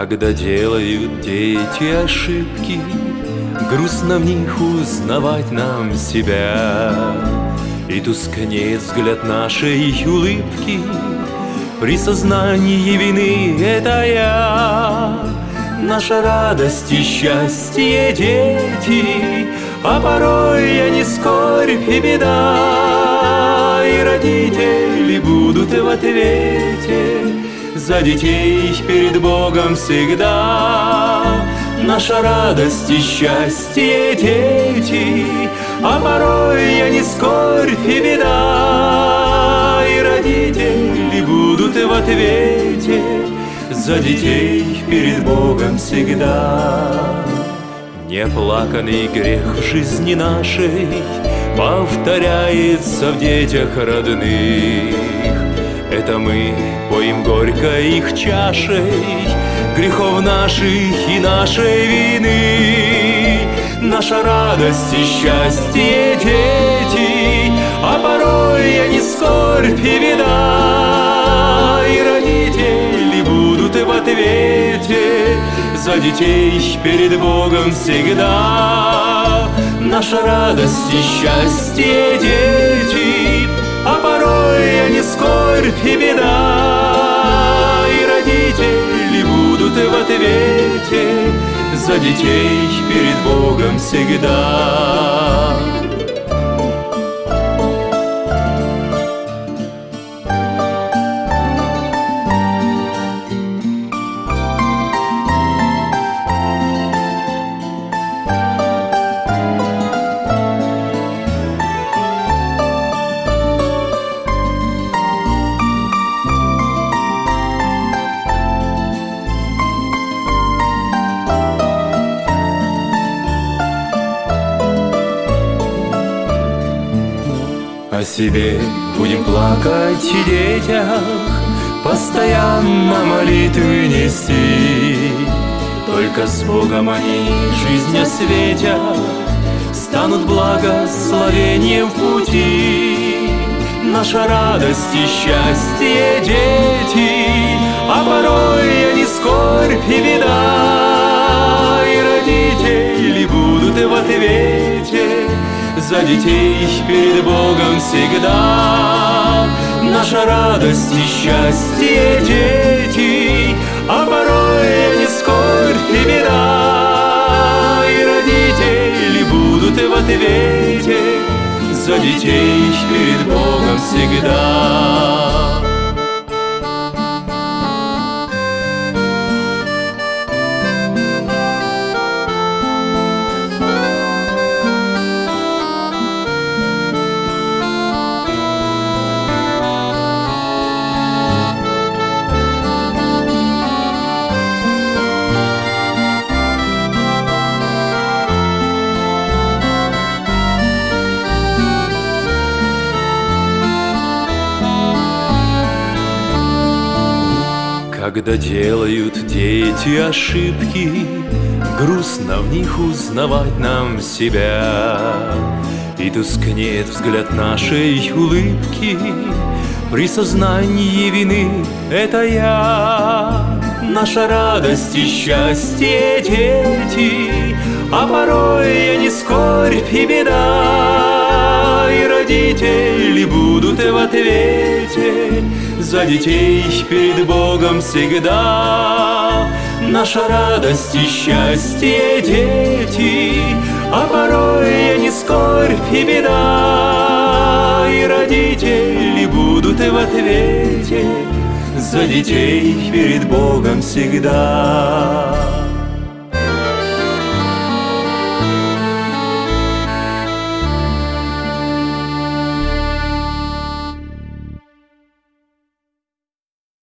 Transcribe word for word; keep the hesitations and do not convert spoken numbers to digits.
Когда делают дети ошибки, грустно в них узнавать нам себя. И тускнеет взгляд нашей улыбки при сознании вины — это я. Наша радость и счастье, дети, а порой я не скорбь и беда. И родители будут в ответе за детей перед Богом всегда. Наша радость и счастье, дети, а порой я не скорбь и беда. И родители будут в ответе за детей перед Богом всегда. Неоплаканный грех жизни нашей повторяется в детях родных. Это мы поим горько их чашей грехов наших и нашей вины. Наша радость и счастье, дети, а порой я не скорбь и беда. И родители будут в ответе за детей перед Богом всегда. Наша радость и счастье, дети, а порой я не скорбь и беда. И родители будут в ответе за детей перед Богом всегда. О себе будем плакать и детях, постоянно молитвы нести. Только с Богом они жизнь осветят, станут благословением в пути. Наша радость и счастье, дети, а порой я не скорбь и беда. И родители будут в ответе за детей перед Богом всегда. Наша радость и счастье, дети, а порой я не скорбь и беда. И родители будут в ответе за детей перед Богом всегда. Когда делают дети ошибки, грустно в них узнавать нам себя. И тускнеет взгляд нашей улыбки при сознании вины — это я. Наша радость и счастье, дети, а порой я не скорбь и беда. И родители будут в ответе за детей перед Богом всегда. Наша радость и счастье, дети, а порой я не скорбь и беда. И родители будут в ответе за детей перед Богом всегда.